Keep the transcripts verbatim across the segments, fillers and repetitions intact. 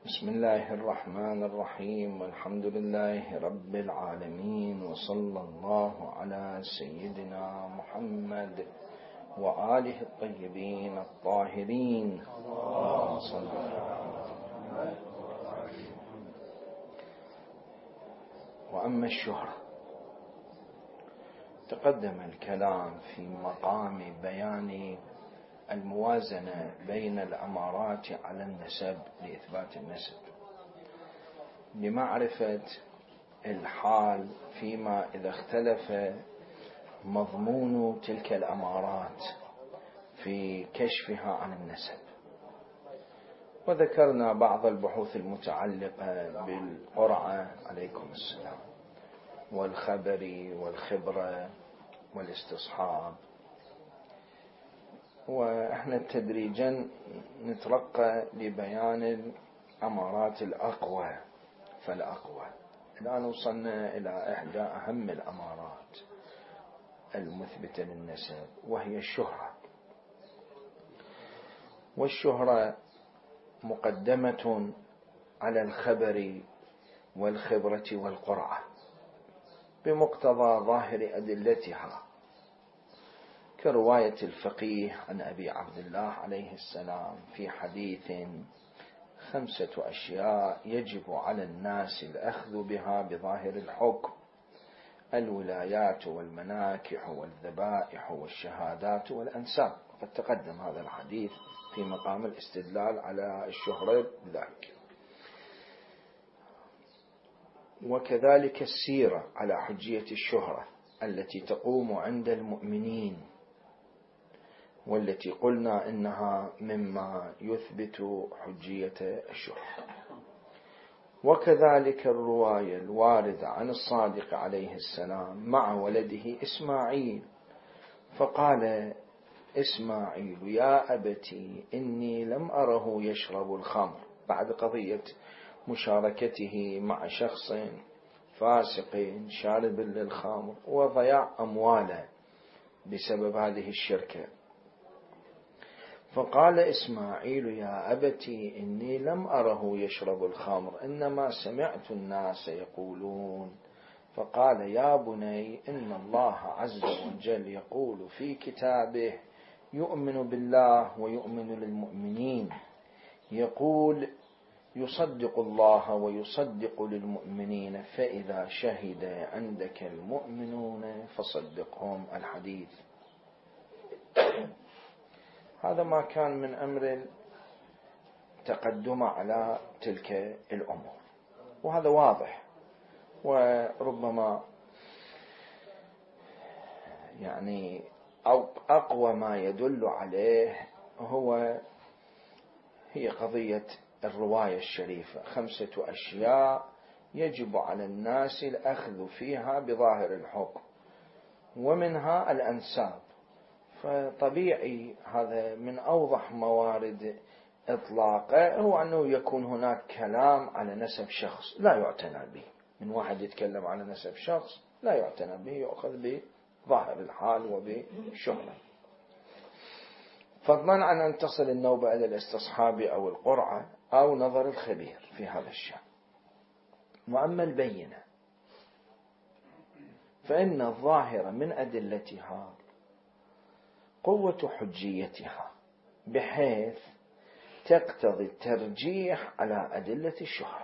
بسم الله الرحمن الرحيم، والحمد لله رب العالمين، وصلى الله على سيدنا محمد وآله الطيبين الطاهرين. وأما الشهرة، تقدم الكلام في مقام بيان الموازنة بين الأمارات على النسب لإثبات النسب، لمعرفة الحال فيما إذا اختلف مضمون تلك الأمارات في كشفها عن النسب. وذكرنا بعض البحوث المتعلقة بالقرعة عليكم السلام، والخبر والخبرة والاستصحاب، وإحنا تدريجا نترقى لبيان الأمارات الأقوى فالأقوى. الآن وصلنا إلى إحدى أهم الأمارات المثبتة للنسب، وهي الشهرة. والشهرة مقدمة على الخبر والخبرة والقرعة بمقتضى ظاهر أدلتها، كرواية الفقيه عن أبي عبد الله عليه السلام في حديث: خمسة أشياء يجب على الناس الأخذ بها بظاهر الحكم: الولايات والمناكح والذبائح والشهادات والأنساب. قد تقدم هذا الحديث في مقام الاستدلال على الشهرة ذلك. وكذلك السيرة على حجية الشهرة التي تقوم عند المؤمنين، والتي قلنا إنها مما يثبت حجية الشهرة. وكذلك الرواية الواردة عن الصادق عليه السلام مع ولده إسماعيل، فقال إسماعيل: يا أبتي إني لم أره يشرب الخمر، بعد قضية مشاركته مع شخص فاسق شارب للخمر وضياع أمواله بسبب هذه الشركة. فقال إسماعيل: يا أبتي إني لم أره يشرب الخمر، إنما سمعت الناس يقولون. فقال: يا بني إن الله عز وجل يقول في كتابه: يؤمن بالله ويؤمن للمؤمنين، يقول: يصدق الله ويصدق للمؤمنين، فإذا شهد عندك المؤمنون فصدقهم. الحديث. هذا ما كان من أمر تقدم على تلك الأمور، وهذا واضح. وربما يعني أقوى ما يدل عليه هو هي قضية الرواية الشريفة: خمسة أشياء يجب على الناس الأخذ فيها بظاهر الحكم، ومنها الأنساب. فطبيعي هذا من أوضح موارد إطلاقه هو أنه يكون هناك كلام على نسب شخص لا يعتنى به. من واحد يتكلم على نسب شخص لا يعتنى به، يأخذ بظاهر الحال وبالشهرة، فضلا عن أن تصل النوبة إلى الاستصحاب أو القرعة أو نظر الخبير في هذا الشأن. وأما البينة فإن الظاهر من أدلتها قوة حجيتها، بحيث تقتضي الترجيح على أدلة الشهرة.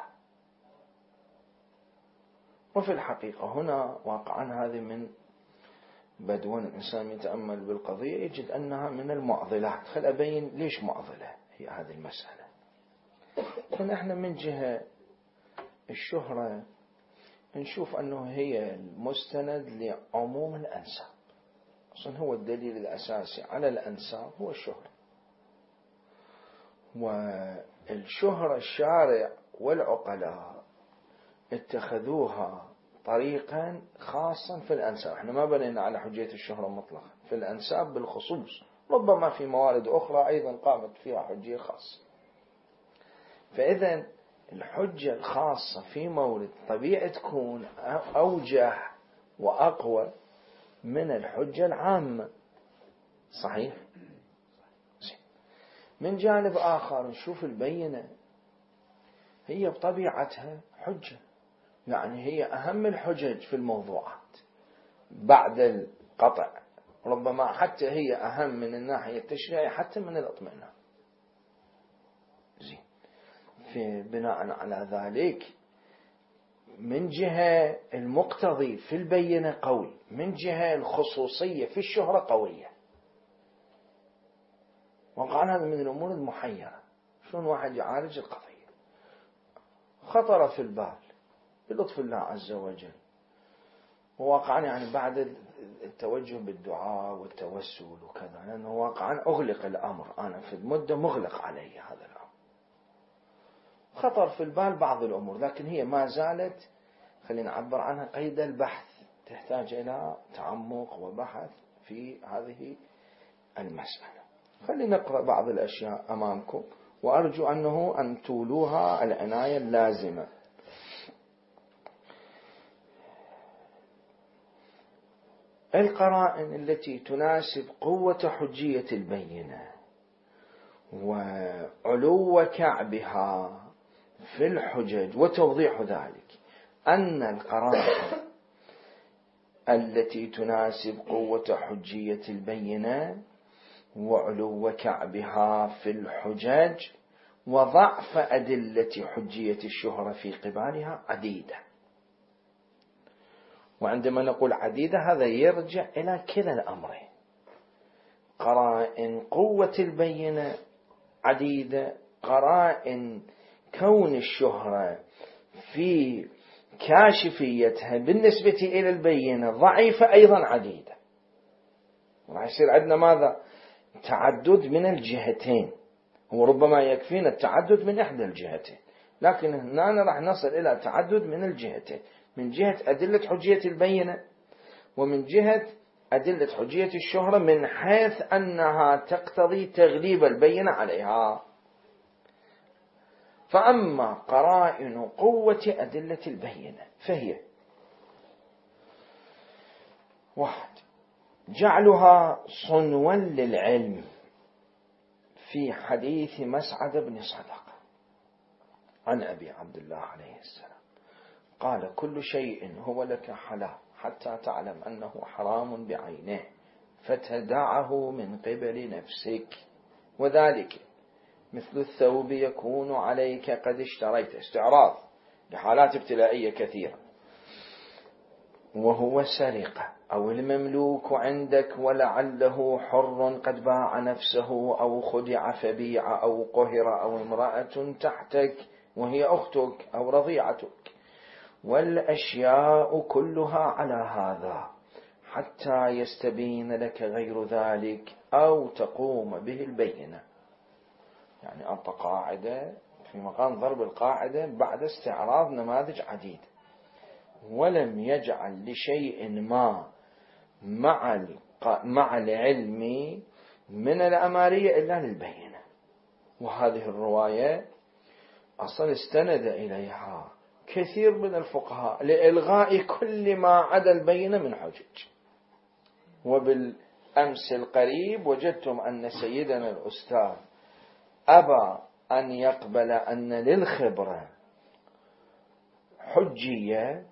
وفي الحقيقة هنا واقعا هذه من بدون الإنسان يتأمل بالقضية يجد أنها من المعضلات. خل أبين ليش معضلة هي هذه المسألة. فنحن من جهة الشهرة نشوف أنه هي المستند لعموم الأنساب. أصلا هو الدليل الأساسي على الأنساب هو الشهرة. والشهرة الشارع والعقلاء اتخذوها طريقا خاصا في الأنساب. احنا ما بنينا على حجية الشهرة مطلقا، في الأنساب بالخصوص، ربما في موارد أخرى أيضا قامت فيها حجية خاصة. فإذا الحجة الخاصة في مورد طبيعي تكون أوجه وأقوى من الحجة العامة. صحيح؟ من جانب آخر نشوف البينة هي بطبيعتها حجة، يعني هي أهم الحجج في الموضوعات بعد القطع، ربما حتى هي أهم من الناحية التشريعية حتى من الاطمئنان. زين، في بناء على ذلك من جهة المقتضي في البينة قوي، من جهة الخصوصية في الشهرة قوية. وقال هذا من الأمور المحيرة، شلون واحد يعالج القضية؟ خطر في البال بلطف الله عز وجل، وواقعا يعني بعد التوجه بالدعاء والتوسل وكذا، لأنه واقعا أغلق الأمر، أنا في المدة مغلق علي هذا الأمر. خطر في البال بعض الأمور، لكن هي ما زالت، خلينا نعبر عنها، قيد البحث، تحتاج إلى تعمق وبحث في هذه المسألة. خلينا نقرأ بعض الأشياء أمامكم، وأرجو أنه أن تولوها العناية اللازمة. القرائن التي تناسب قوة حجية البينة وعلو كعبها في الحجج، وتوضيح ذلك أن القرائن التي تناسب قوة حجية البينة وعلو كعبها في الحجج وضعف أدلة حجية الشهرة في قبالها عديدة. وعندما نقول عديدة هذا يرجع إلى كلا الأمرين، قرائن قوة البينة عديدة، قرائن كون الشهرة في كاشفيتها بالنسبة إلى البينة ضعيفة أيضا عديدة. راح يصير عندنا ماذا؟ تعدد من الجهتين، هو ربما يكفينا التعدد من إحدى الجهتين، لكن هنا راح نصل إلى تعدد من الجهتين، من جهة أدلة حجية البينة ومن جهة أدلة حجية الشهرة، من حيث أنها تقتضي تغليب البينة عليها. فأما قرائن قوة أدلة البينة فهي: واحد، جعلها صنوا للعلم في حديث مسعد بن صدقة عن أبي عبد الله عليه السلام قال: كل شيء هو لك حلال حتى تعلم أنه حرام بعينه فتدعه من قبل نفسك، وذلك مثل الثوب يكون عليك قد اشتريت، استعراض لحالات ابتلائية كثيرة، وهو سرقة، أو المملوك عندك ولعله حر قد باع نفسه أو خدع فبيع، أو قهر، أو امرأة تحتك وهي أختك أو رضيعتك، والأشياء كلها على هذا حتى يستبين لك غير ذلك أو تقوم به البينة. يعني أنت قاعدة في مقام ضرب القاعدة بعد استعراض نماذج عديدة، ولم يجعل لشيء ما مع مع العلم من الأمارية إلا للبينة. وهذه الرواية أصلا استند إليها كثير من الفقهاء لإلغاء كل ما عدا البينة من حجج. وبالأمس القريب وجدتم أن سيدنا الأستاذ أبى أن يقبل أن للخبرة حجية،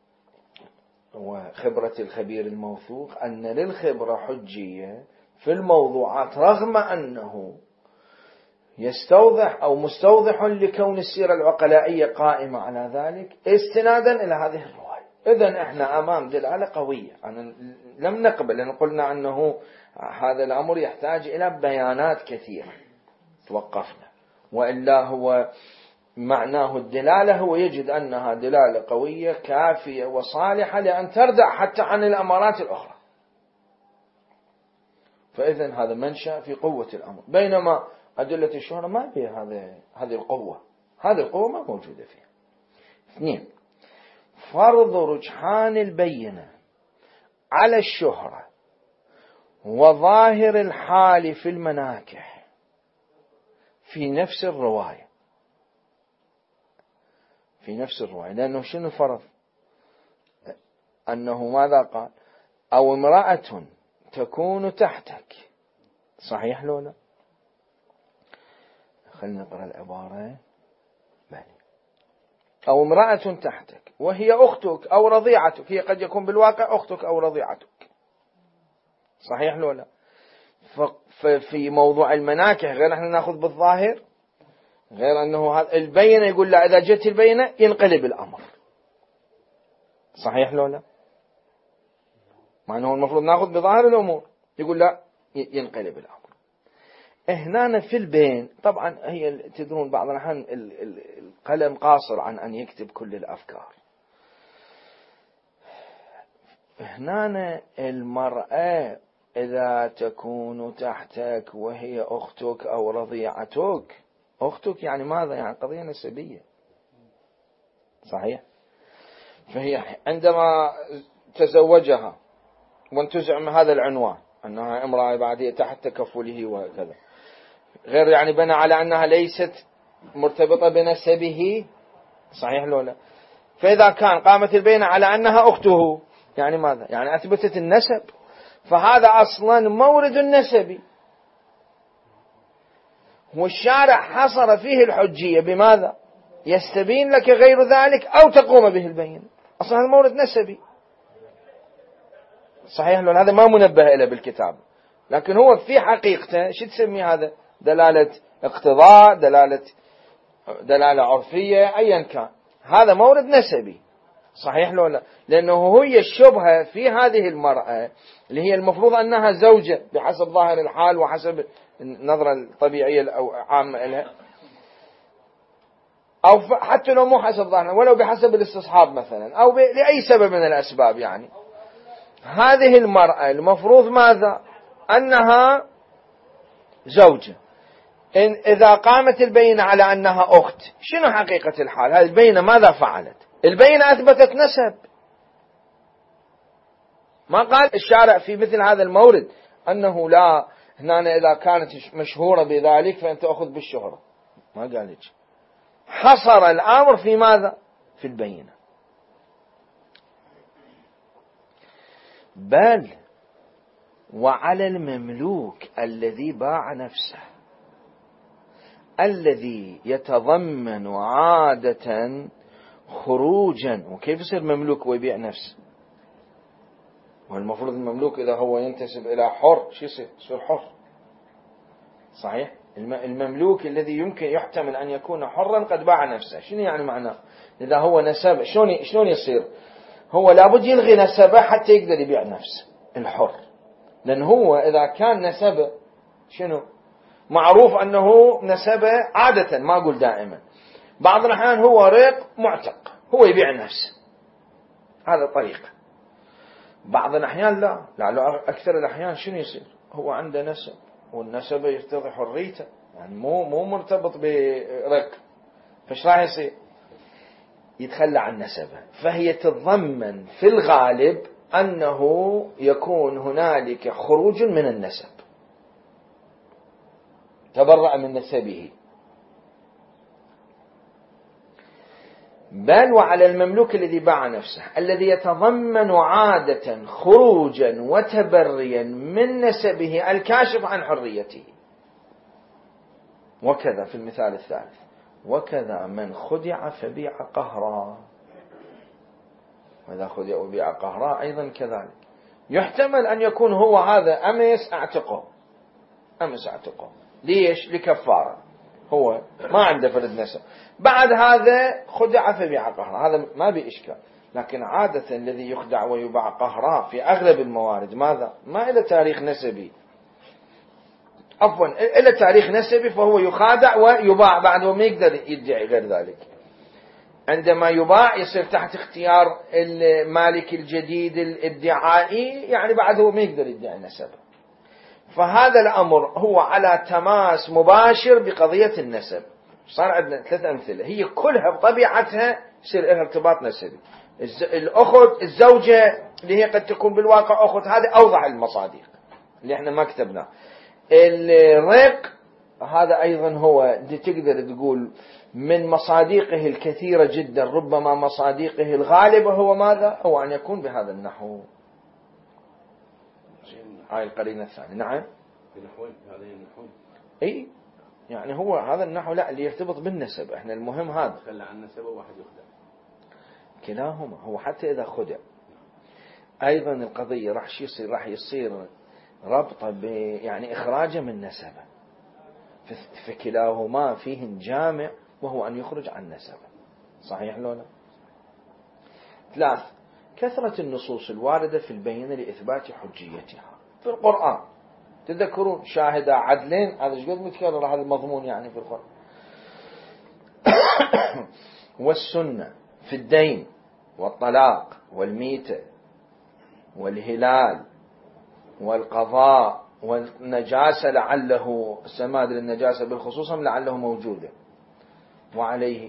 وخبرة الخبير الموثوق، أن للخبرة حجية في الموضوعات، رغم أنه يستوضح أو مستوضح لكون السيرة العقلائية قائمة على ذلك استنادا إلى هذه الرواية. إذن إحنا أمام دلالة قوية. أنا لم نقبل أن قلنا أنه هذا الأمر يحتاج إلى بيانات كثيرة، توقفنا، وإلا هو معناه الدلالة هو يجد أنها دلالة قوية كافية وصالحة لأن تردع حتى عن الأمارات الأخرى. فإذن هذا منشأ في قوة الأمر، بينما أدلة الشهرة ما فيها هذه هذه القوة، هذه القوة ما موجودة فيها. اثنين، فرض رجحان البينة على الشهرة وظاهر الحال في المناكح في نفس الرواية، في نفس الرواية، لأنه شنو فرض؟ أنه ماذا قال؟ أو امرأة تكون تحتك، صحيح لو لا؟ خلينا نقرأ العبارة. بلي. أو امرأة تحتك وهي أختك أو رضيعتك، هي قد يكون بالواقع أختك أو رضيعتك، صحيح لو لا؟ ففي موضوع المناكح غير احنا ناخذ بالظاهر، غير أنه البينة يقول لا، إذا جت البينة ينقلب الأمر، صحيح لو لا؟ مع أنه المفروض ناخذ بظاهر الأمور، يقول لا ينقلب الأمر. هنا في البين طبعا هي تدرون بعض الأحيان القلم قاصر عن أن يكتب كل الأفكار. هنا المرأة إذا تكون تحتك وهي أختك أو رضيعتك، أختك يعني ماذا؟ يعني قضية نسبية، صحيح؟ فهي عندما تزوجها وانتزع من هذا العنوان أنها امرأة بعدية تحت تكفله وكذا، غير يعني بنى على أنها ليست مرتبطة بنسبه، صحيح لو لا؟ فإذا كان قامت البينة على أنها أخته، يعني ماذا؟ يعني أثبتت النسب، فهذا أصلا مورد النسبي، والشارع حصر فيه الحجية بماذا؟ يستبين لك غير ذلك أو تقوم به البينة، أصلا هذا مورد نسبي، صحيح لو هذا ما منبه إليه بالكتاب، لكن هو في حقيقته شو تسمي هذا؟ دلالة اقتضاء، دلالة دلالة عرفية، أيا كان، هذا مورد نسبي، صحيح لو لا؟ لأنه هي الشبهة في هذه المرأة اللي هي المفروض أنها زوجة بحسب ظاهر الحال وحسب النظرة الطبيعية أو عامة لها، أو حتى لو مو حسب ظاهر ولو بحسب الاستصحاب مثلا، أو لأي سبب من الأسباب، يعني هذه المرأة المفروض ماذا؟ أنها زوجة. إن إذا قامت البينة على أنها أخت، شنو حقيقة الحال؟ هذه البينة ماذا فعلت؟ البينة أثبتت نسب. ما قال الشارع في مثل هذا المورد أنه لا، هنا إذا كانت مشهورة بذلك فأنت أخذ بالشهرة، ما قال لك. حصر الأمر في ماذا؟ في البينة. بل وعلى المملوك الذي باع نفسه، الذي يتضمن عادة خروجا. وكيف يصير مملوك ويبيع نفسه؟ والمفروض المملوك إذا هو ينتسب إلى حر شو يصير؟ يصير حر، صحيح؟ المملوك الذي يمكن يحتمل أن يكون حرا قد باع نفسه، شنو يعني معناه؟ إذا هو نسب شلون شلون يصير؟ هو لابد يلغي نسبه حتى يقدر يبيع نفسه الحر، لأن هو إذا كان نسبه شنو؟ معروف أنه نسبه عادة، ما أقول دائما، بعض الأحيان هو رق معتق، هو يبيع نفسه، هذا طريقة. بعض الأحيان لا، لا أكثر الأحيان شنو يصير؟ هو عنده نسب، والنسب يرتضي حريته، يعني مو مو مرتبط برق، فايش راح يصير؟ يتخلى عن نسبه. فهي تتضمن في الغالب أنه يكون هنالك خروج من النسب، تبرأ من نسبه. بل وعلى المملوك الذي باع نفسه الذي يتضمن عادة خروجا وتبريا من نسبه الكاشف عن حريته. وكذا في المثال الثالث، وكذا من خدع فبيع قهرا. وإذا خدع وبيع قهرا أيضا كذلك، يحتمل أن يكون هو هذا أمس اعتقه، أمس اعتقه ليش؟ لكفارة، هو ما عنده فرد نسب، بعد هذا خدع فبيع قهرا، هذا ما بإشكال. لكن عادة الذي يخدع ويباع قهرا في أغلب الموارد ماذا؟ ما إلى تاريخ نسبي، عفوا إلى تاريخ نسبي، فهو يخادع ويباع بعد وما يقدر يدعي غير ذلك. عندما يباع يصير تحت اختيار المالك الجديد الادعائي، يعني بعد هو ما يقدر يدعي نسبه. فهذا الأمر هو على تماس مباشر بقضية النسب. صار عندنا ثلاث أمثلة هي كلها بطبيعتها يصير لها ارتباط نسبي. الأخت الزوجة اللي هي قد تكون بالواقع أخت، هذا أوضح المصادق اللي احنا ما كتبناه. الرق هذا أيضا هو تقدر تقول من مصادقه الكثيرة جدا، ربما مصادقه الغالبة هو ماذا؟ هو أن يكون بهذا النحو. هاي القرينة الثانية. نعم. بنحوين هذين النحوين. أي يعني هو هذا النحو لا اللي يرتبط بالنسب، احنا المهم هذا خلى عن نسبه واحد يخدع كلاهما. هو حتى إذا خدع أيضا القضية راح يصير راح يصير ربطه ب يعني إخراجه من نسبه، فكلاهما فيه جامع وهو أن يخرج عن نسبه. صحيح لولا؟ ثلاث، كثرة النصوص الواردة في البينة لإثبات حجيتها في القرآن. تذكرون شاهدا عدلين، هذا ايش قد متكرر هذا المضمون يعني في القرآن. والسنة في الدين والطلاق والميتة والهلال والقضاء والنجاسة، لعله السماد للنجاسة بالخصوص لعله موجودة وعليه.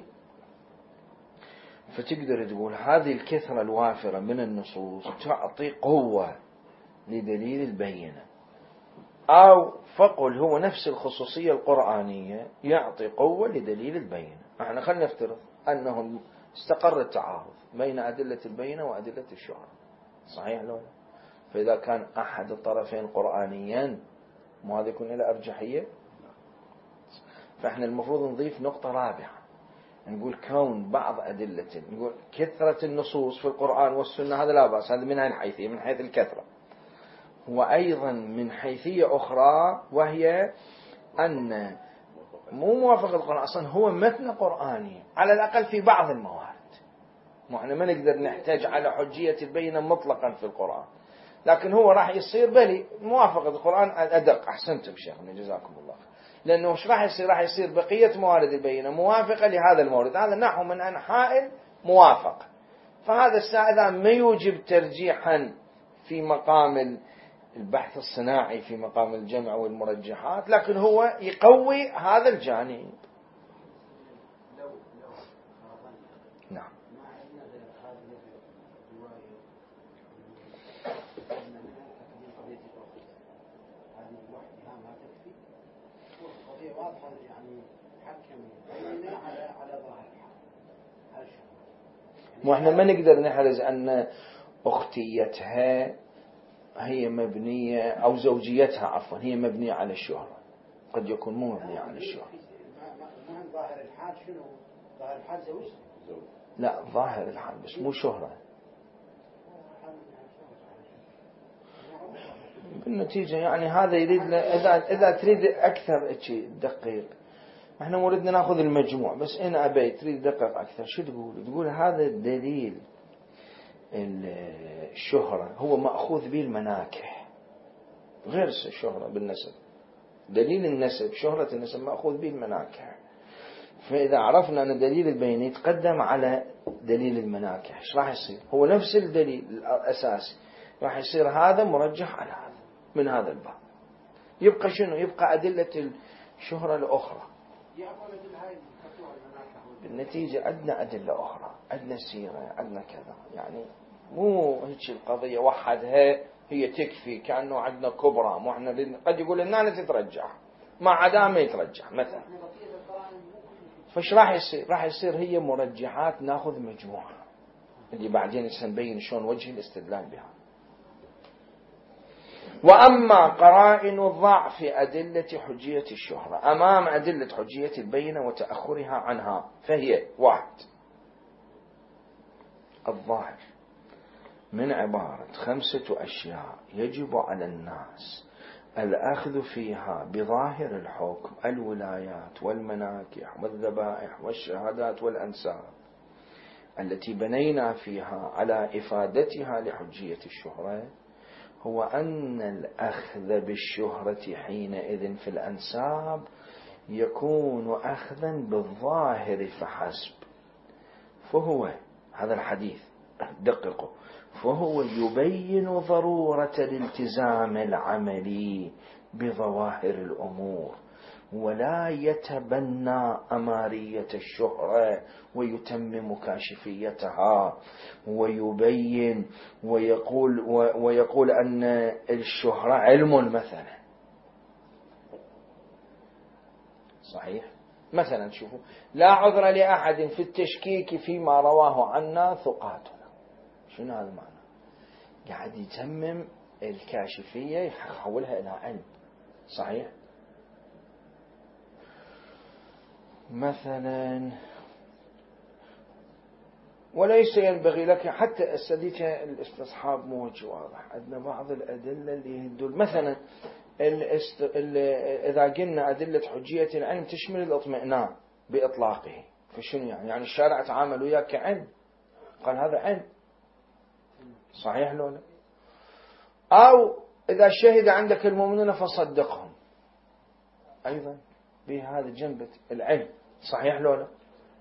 فتقدر تقول هذه الكثرة الوافرة من النصوص تعطي قوة لدليل البينة، أو فقل هو نفس الخصوصية القرآنية يعطي قوة لدليل البينة. احنا خلينا نفترض أنه استقر التعارض بين أدلة البينة وأدلة الشهرة. صحيح لو لا؟ فإذا كان أحد الطرفين قرآنيا ما هذا يكون له أرجحية. فإحنا المفروض نضيف نقطة رابعة، نقول كون بعض أدلة، نقول كثرة النصوص في القرآن والسنة هذا لا بأس، هذا من هذه الحيثية من حيث الكثرة. وأيضا من حيثية أخرى وهي أن مو موافقة القرآن أصلا هو متن قرآني على الأقل في بعض الموارد. احنا ما نقدر نحتاج على حجية البينة مطلقا في القرآن، لكن هو راح يصير بلي موافقة القرآن أدق. أحسنتم شيخنا جزاكم الله، لأنه مش راح يصير راح يصير بقية موارد البينة موافقة لهذا المورد، هذا نحو من أنحاء موافقة. فهذا السائل ما يوجب ترجيحا في مقام البحث الصناعي في مقام الجمع والمرجحات، لكن هو يقوي هذا الجانب. نعم. واحنا ما نقدر نحرز أن أختيتها هي مبنية أو زوجيتها عفوا هي مبنية على الشهرة، قد يكون مو مبنية على الشهرة. ظاهر الحال شنو؟ ظاهر الحال زوج؟ لا ظاهر الحال بس مو شهرة. بالنتيجة يعني هذا يريد إذا إذا تريد أكثر شيء دقيق، احنا وردنا ناخذ المجموع، بس إن أبيت تريد دقق أكثر شو تقول؟ تقول هذا الدليل الشهرة هو مأخوذ به المناكح غير الشهرة بالنسب. دليل النسب شهرة النسب مأخوذ به المناكح. فإذا عرفنا أن دليل البينة يتقدم على دليل المناكح، ايش راح يصير؟ هو نفس الدليل الأساسي، راح يصير هذا مرجح على هذا من هذا الباب. يبقى شنو؟ يبقى أدلة الشهرة الأخرى. بالنتيجة عندنا أدلة أخرى، عندنا سيرة، عندنا كذا، يعني مو هيك القضية وحدها هي تكفي كأنه عندنا كبرى. مو احنا قد يقول لنا تترجح ما عدا ما يترجح مثلا. فايش راح يصير؟ راح يصير هي مرجحات ناخذ مجموعة اللي بعدين سنبين شلون وجه الاستدلال بها. وأما قرائن ضعف أدلة حجية الشهرة أمام أدلة حجية البينة وتأخرها عنها فهي: واحد، الظاهر من عبارة خمسة أشياء يجب على الناس الأخذ فيها بظاهر الحكم: الولايات والمناكح والذبائح والشهادات والأنساب، التي بنينا فيها على إفادتها لحجية الشهرة، هو أن الأخذ بالشهرة حينئذ في الأنساب يكون أخذا بالظاهر فحسب. فهو هذا الحديث دققوا، فهو يبين ضرورة الالتزام العملي بظواهر الأمور، ولا يتبنى أمارية الشهرة ويتمم كاشفيتها ويبين ويقول, ويقول أن الشهرة علم مثلا. صحيح؟ مثلا شوفوا، لا عذر لأحد في التشكيك فيما رواه عنا ثقاتنا. شنو هذا المعنى؟ قاعد يتمم الكاشفية يحولها إلى علم. صحيح؟ مثلا وليس ينبغي لك حتى السديك الاستصحاب مو وجه واضح. عندنا بعض الأدلة اللي يدل مثلا الاست... ال... إذا قلنا أدلة حجية العلم تشمل الاطمئنان بإطلاقه، فشنو يعني؟ يعني الشارع تعامل وياك كعلم، قال هذا علم، صحيح لو لا؟ أو إذا شهد عندك المؤمنون فصدقهم، أيضا بهذا جنبة العلم، صحيح لو لا؟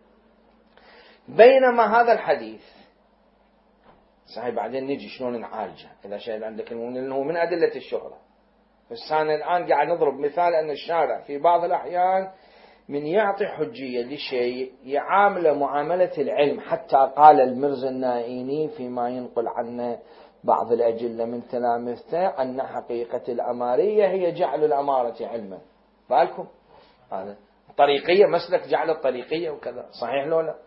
بينما هذا الحديث صحيح بعدين نجي شلون نعالجه إذا شهد عندك المؤمنون، هو من أدلة الشهرة. بس أنا الآن قاعد نضرب مثال أن الشارع في بعض الأحيان من يعطي حجية لشيء يعامل معاملة العلم، حتى قال المرزا النائيني فيما ينقل عنه بعض الأجلة من تلامذته أن حقيقة الأمارية هي جعل الأمارة علما. بالكم هذا طريقية، مسلك جعل الطريقية وكذا، صحيح لو لا؟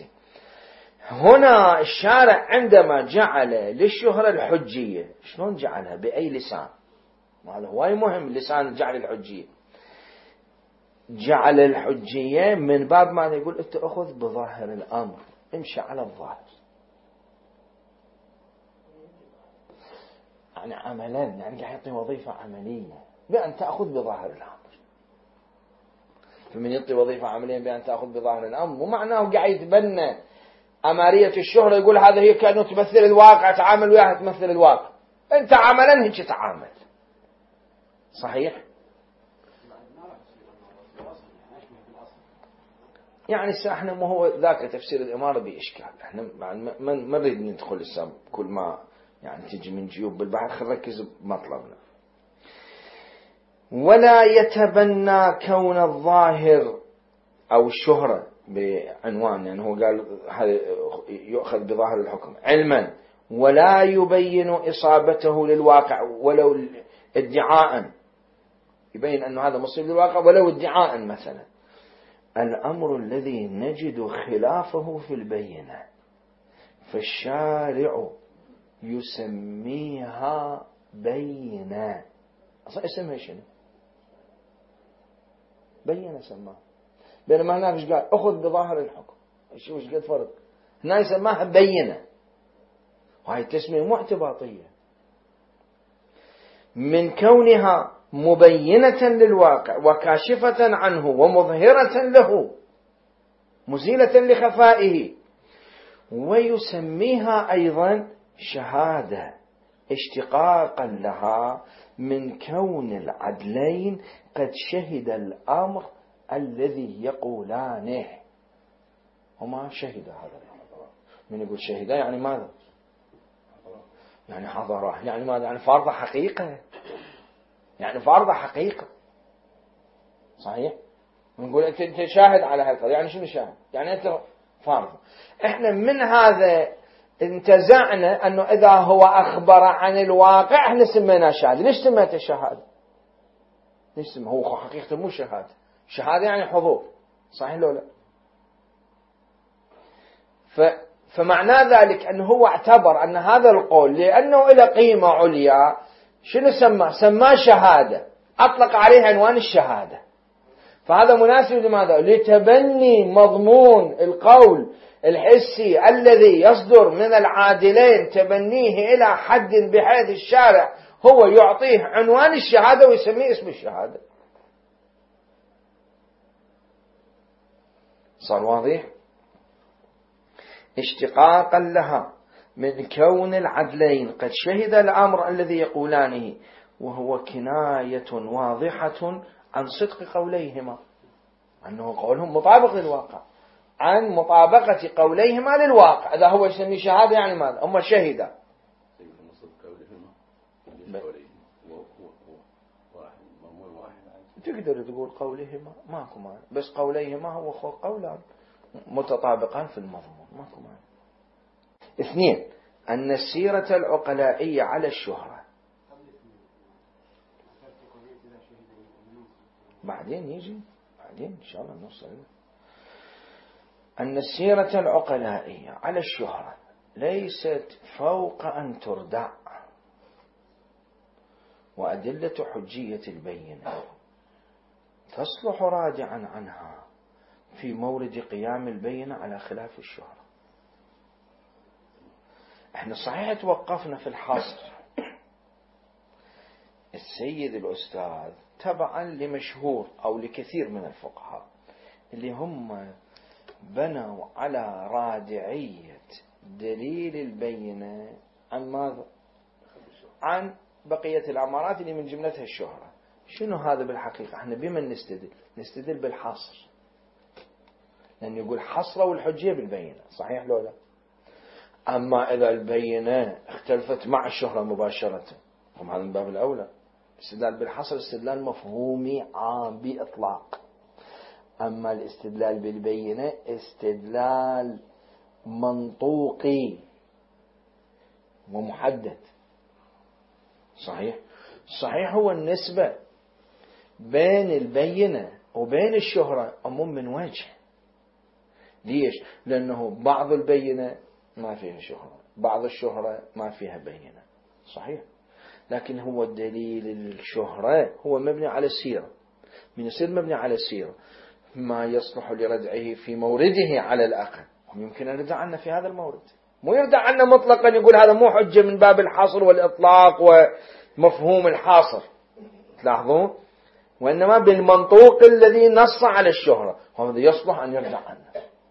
هنا الشارع عندما جعل للشهرة الحجية شلون جعلها؟ بأي لسان؟ هذا هواي مهم، لسان جعل الحجية. جعل الحجية من باب ما يقول أنت أخذ بظاهر الأمر، امشي على الظاهر، يعني عملا، يعني قاعد يعطي وظيفة عملية بأن تأخذ بظاهر الأمر. فمن يعطي وظيفة عملية بأن تأخذ بظاهر الأمر مو معناه قاعد يتبنى أمارية الشهرة، يقول هذا هي كأنه تمثل الواقع، تعامل وياها تمثل الواقع، أنت عملا هيك تعامل، صحيح؟ يعني احنا ما هو ذاك تفسير الإمارة بإشكال، احنا ما نريد ندخل السام كل ما يعني تجي من جيوب بالبحر، خلينا نركز بمطلبنا. ولا يتبنى كون الظاهر أو الشهرة بعنوان، يعني هو قال هذا يؤخذ بظاهر الحكم علما، ولا يبين إصابته للواقع ولو ادعاء، يبين أنه هذا مصيب للواقع ولو ادعاء مثلا. الأمر الذي نجد خلافه في البينة فالشارع يسميها بينة. أصلا اسمها شنو؟ بينة سماها، بينما هناك ايش قال؟ أخذ بظاهر الحكم، شوف ايش قد فرق. هنا يسماها بينة، وهي تسمية مو اعتباطية، من كونها مبينة للواقع وكاشفة عنه ومظهرة له مزيلة لخفائه. ويسميها أيضا شهادة اشتقاقا لها من كون العدلين قد شهد الأمر الذي يقولانه. وما شهد هذا الأمر، من يقول شهد يعني ماذا؟ يعني حضره، يعني ماذا؟ يعني فرض حقيقة، يعني فرض حقيقة، صحيح؟ نقول أنت أنت شاهد على هالقضية، يعني شنو شاهد؟ يعني أنت فرض. إحنا من هذا انتزعنا أنه إذا هو أخبر عن الواقع إحنا سميناه شهادة. ليش سميته شهادة؟ ليش سميه؟ هو حقيقة مو شهادة، شهادة يعني حضور، صحيح لو لا؟ ف فمعنى ذلك أنه هو اعتبر أن هذا القول لأنه له قيمة عليا، شنو سماه؟ سماه شهادة، أطلق عليه عنوان الشهادة. فهذا مناسب لماذا؟ لتبني مضمون القول الحسي الذي يصدر من العادلين، تبنيه إلى حد بحيث الشارع هو يعطيه عنوان الشهادة ويسميه اسم الشهادة. صار واضح؟ اشتقاقا لها من كون العدلين قد شهد الأمر الذي يقولانه، وهو كناية واضحة عن صدق قوليهما، أنه قولهم مطابق للواقع، عن مطابقة قوليهما للواقع. إذا هو يسمي شهادة يعني ماذا؟ هم شهدا. تقدر تقول قوليهما ماكو معنى، بس قوليهما هو قولان متطابقان في المضمون، ماكو معنى. اثنين، أن السيرة العقلائية على الشهرة. بعدين يجي بعدين إن شاء الله نوصل له. أن السيرة العقلائية على الشهرة ليست فوق أن تردع، وأدلة حجية البينة تصلح رادعا عنها في مورد قيام البينة على خلاف الشهرة. احنا صحيح توقفنا في الحصر، السيد الأستاذ تبعا لمشهور أو لكثير من الفقهاء اللي هم بنوا على رادعية دليل البينة عن ماذا؟ عن بقية العمارات اللي من جملتها الشهرة. شنو هذا بالحقيقة؟ احنا بمن نستدل؟ نستدل بالحصر، لأن يقول حصرة والحجية بالبينة، صحيح لو لا؟ أما إذا البينة اختلفت مع الشهرة مباشرة، هم هذا من باب الأولى. الاستدلال بالحصر استدلال مفهومي عام بإطلاق، أما الاستدلال بالبينة استدلال منطوقي ومحدد. صحيح؟ صحيح هو النسبة بين البينة وبين الشهرة أمم من وجه. ليش؟ لأنه بعض البينة ما فيها شهرة، بعض الشهرة ما فيها بينة. صحيح؟ لكن هو الدليل الشهرة هو مبني على السيرة. من يصير مبني على السيرة ما يصلح لردعه في مورده على الأقل، يمكن أن يردع عنا في هذا المورد، مو يردع عنا مطلقا يقول هذا مو حجة من باب الحصر والإطلاق ومفهوم الحاصر، تلاحظون؟ وإنما بالمنطوق الذي نص على الشهرة، وهذا يصلح أن يردع عنا.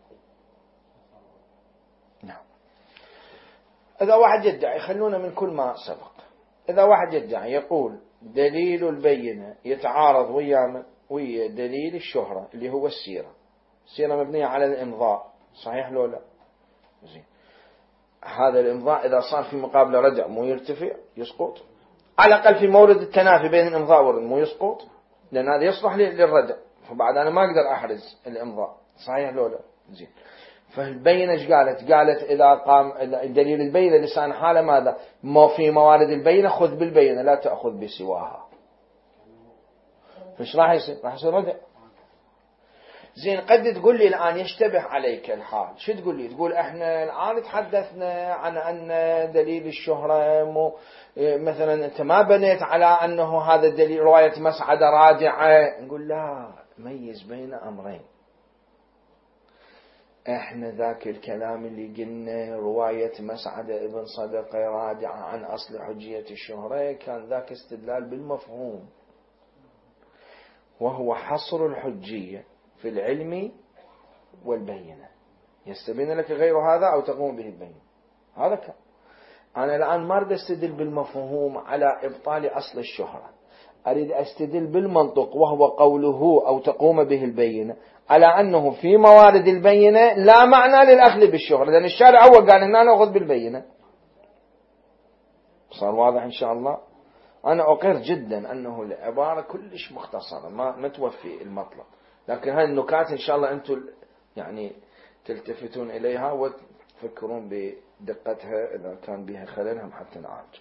نعم. إذا واحد يدعي، خلونا من كل ما سبق، إذا واحد يدعي يقول دليل البينة يتعارض ويا ويا دليل الشهرة اللي هو السيرة، السيرة مبنية على الإمضاء، صحيح لو لا؟ زين. هذا الإمضاء إذا صار في مقابل ردع مو يرتفع، يسقط. على الأقل في مورد التنافي بين الإمضاء والردع مو يسقط، لأن هذا يصلح للردع، فبعد أنا ما أقدر أحرز الإمضاء، صحيح لو لا؟ زين. فالبينة ايش قالت؟ قالت إذا قام دليل البينة لسان حاله ماذا؟ ما في موارد البينة خذ بالبينة لا تأخذ بسواها. فايش راح يصير؟ راح يصير ردع. زين. قد تقول لي الآن يشتبه عليك الحال، شو تقول لي؟ تقول احنا الآن تحدثنا عن أن دليل الشهرة مو مثلا أنت ما بنيت على أنه هذا الدليل رواية مسعدة رادعة. نقول لا، ميز بين أمرين. احنا ذاك الكلام اللي قلنا رواية مسعدة ابن صدقة رادعة عن أصل حجية الشهرة كان ذاك استدلال بالمفهوم، وهو حصر الحجية في العلم والبينة. يستبين لك غير هذا أو تقوم به البينة، هذا كان. أنا الآن ما أريد أستدل بالمفهوم على إبطال أصل الشهرة، أريد أستدل بالمنطق وهو قوله أو تقوم به البينة على أنه في موارد البينة لا معنى للأخذ بالشهرة، لأن الشارع أول قال إن أنا أخذ بالبينة. صار واضح إن شاء الله؟ أنا أقر جدا أنه العبارة كلش مختصرة ما متوفي المطلب، لكن هاي النكات إن شاء الله أنتم يعني تلتفتون إليها وتفكرون بدقتها إذا كان بها خللهم حتى نعالج.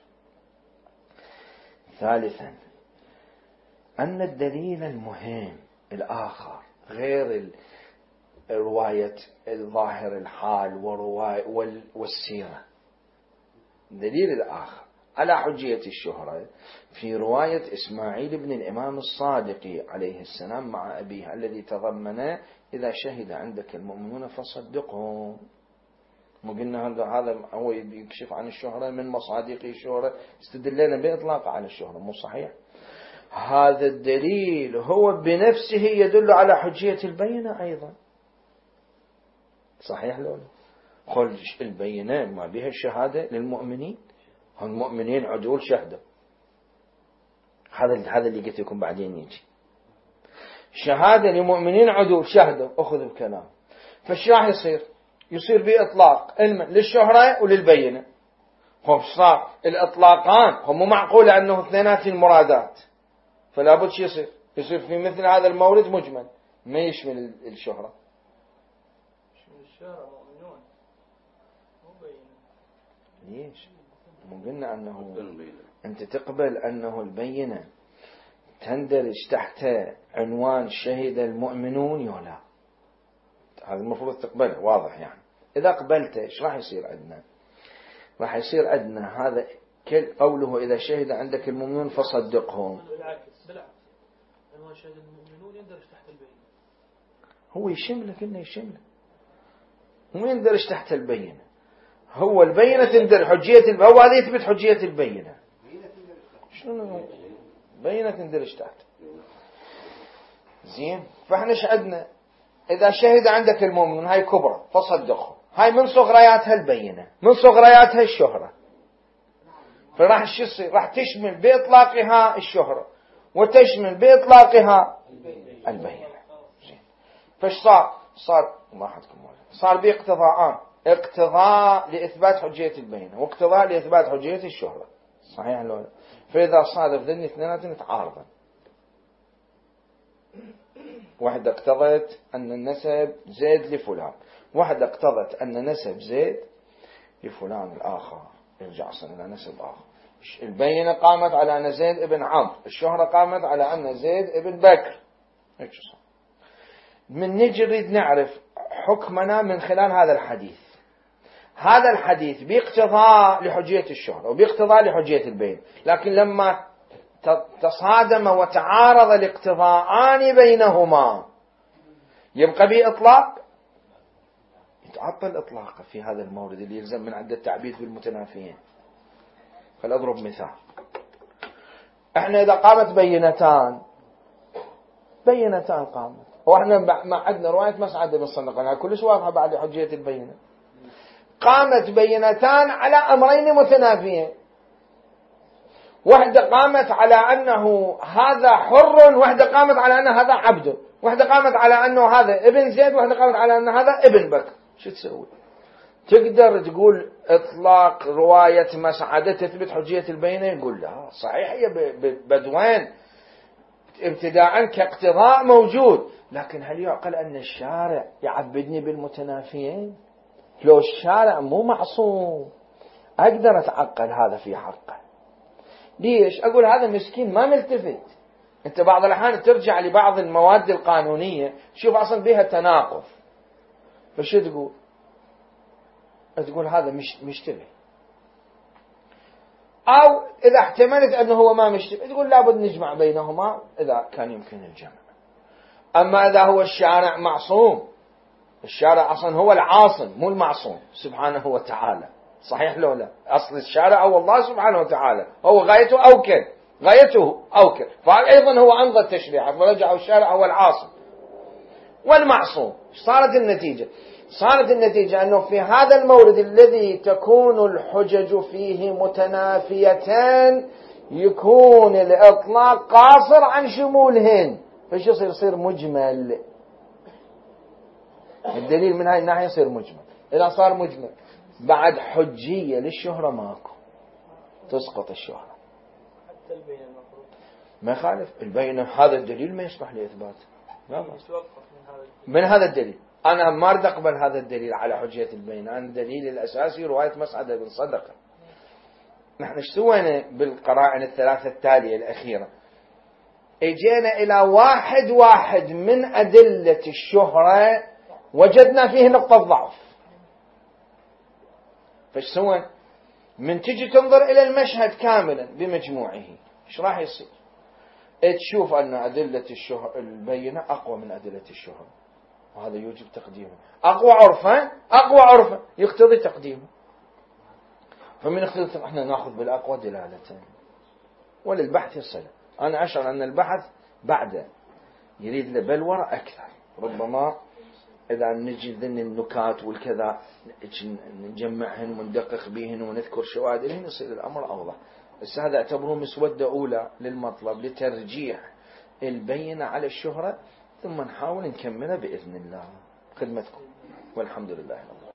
ثالثا، أن الدليل المهم الآخر غير رواية الظاهر الحال ورواية والسيرة، الدليل الآخر على حجية الشهرة في رواية إسماعيل بن الإمام الصادق عليه السلام مع أبيه الذي تضمن إذا شهد عندك المؤمنون فصدقهم. وقلنا هذا هو يكشف عن الشهرة من مصادق الشهرة، استدلنا بإطلاق على الشهرة، مو صحيح؟ هذا الدليل هو بنفسه يدل على حجية البينة أيضا، صحيح لو قل البينة ما بها الشهادة للمؤمنين، هم المؤمنين عدول شهدوا، هذا هذا اللي قلت لكم بعدين يجي شهادة للمؤمنين عدول شهدوا، أخذ الكلام. فايش راح يصير؟ يصير بإطلاق علما للشهرة وللبينة. هم صار الإطلاقان هم معقولة أنه اثنينات المرادات، فلا بد شو يصير؟ يصير في مثل هذا المورد مجمل ما يشمل الشهرة. يشمل الشهرة مؤمنون مو بينة. ليش؟ مو قلنا أنه أنت تقبل أنه البينة تندرج تحت عنوان شهد المؤمنون يولا، هذا المفروض تقبله، واضح يعني. إذا قبلته إيش راح يصير عندنا؟ راح يصير عندنا هذا قوله إذا شهد عندك المؤمنون فصدقهم. بالعكس بالعكس عنوان شهد المؤمنون يندرج تحت البينة. هو يشمله كله يشمله، مو يندرج تحت البينة. هو البينة تندرج حجية البينة، هو هذا يثبت حجية البينة. شنو بينة تندرج تحت؟ زين. فاحنا ايش عندنا؟ إذا شهد عندك المؤمن هاي كبرى فصدقه، هاي من صغرياتها البينة، من صغرياتها الشهرة، فراح شو يصير؟ راح تشمل بإطلاقها الشهرة وتشمل بإطلاقها البينة. زين. فايش صار؟ صار الله يحفظكم صار باقتضاءان، اقتضاء لإثبات حجية البينة واقتضاء لإثبات حجية الشهرة، صحيح لو؟ فإذا صادف ذني اثنيناتهم يتعارضن، واحدة اقتضت أن النسب زيد لفلان، واحدة اقتضت أن نسب زيد لفلان الآخر، يرجع أصلا إلى نسب آخر. البينة قامت على أن زيد ابن عمرو، الشهرة قامت على أن زيد ابن بكر. من نجي نريد نعرف حكمنا من خلال هذا الحديث. هذا الحديث باقتضاء لحجية الشهرة وباقتضاء لحجية البين، لكن لما تصادم وتعارض الاقتضاءان بينهما يبقى به إطلاق، يتعطل إطلاقه في هذا المورد اللي يلزم من عدة التعبيد بالمتنافيين. فلأضرب مثال. احنا إذا قامت بينتان بينتان قامت، واحنا ما عندنا رواية مسعد بن صندق كلش واضحة بعد حجية البينة. قامت بينتان على أمرين متنافيين، واحدة قامت على أنه هذا حر، واحدة قامت على أن هذا عبد، واحدة قامت على أنه هذا ابن زيد، واحدة قامت على أن هذا ابن بكر. شو تسوي؟ تقدر تقول إطلاق رواية مسعدة تثبت حجية البينة؟ يقول لا، صحيح هي بدوين ابتداء كاقتضاء موجود، لكن هل يعقل أن الشارع يعبدني بالمتنافيين؟ لو الشارع مو معصوم أقدر أتعقل هذا في حقه. ليش؟ أقول هذا مسكين ما ملتفت. أنت بعض الأحيان ترجع لبعض المواد القانونية تشوف أصلا بها تناقض، فشو تقول؟ تقول هذا مش مشتبه، أو إذا احتملت أنه هو ما مشتبه تقول لابد نجمع بينهما إذا كان يمكن الجمع. أما إذا هو الشارع معصوم، الشارع أصلا هو العاصم مو المعصوم سبحانه وتعالى، صحيح لو لا؟ أصل الشارع هو الله سبحانه وتعالى، هو غايته أوكل، غايته أوكل، فأيضا هو أمضى التشريع، فرجع الشارع هو العاصم والمعصوم. صارت النتيجة صارت النتيجة أنه في هذا المورد الذي تكون الحجج فيه متنافيتان يكون الإطلاق قاصر عن شمولهن، فش يصير؟ يصير مجمل. الدليل من هاي الناحية يصير مجمل. إذا صار مجمل بعد حجية للشهرة ماكو، تسقط الشهرة. حتى البينة المفروض ما يخالف البينة، هذا الدليل ما يصلح لإثبات من هذا الدليل. أنا ما أريد أقبل هذا الدليل على حجية البينة، أنا الدليل الأساسي رواية مسعد بن صدقة. نحن ايش سوينا بالقرائن الثلاثة التالية الأخيرة؟ اجينا إلى واحد واحد من أدلة الشهرة وجدنا فيه نقطة ضعف. فايش سوينا؟ من تجي تنظر إلى المشهد كاملا بمجموعه ايش راح يصير؟ تشوف أن أدلة الشهر البينة أقوى من أدلة الشهرة، وهذا يوجب تقديمه. أقوى عرفا أقوى عرفا يقتضي تقديمه. فمن اختلف احنا ناخذ بالأقوى دلالة، وللبحث صلة. أنا أشعر أن البحث بعد يريد له بلورة أكثر، ربما إذا نجي ذن النكات والكذا نجمعهن وندقق بهن ونذكر شواهد لهن يصير الأمر أوضح. بس هذا اعتبروه مسودة أولى للمطلب لترجيح البينة على الشهرة، ثم نحاول نكملها بإذن الله. خدمتكم والحمد لله.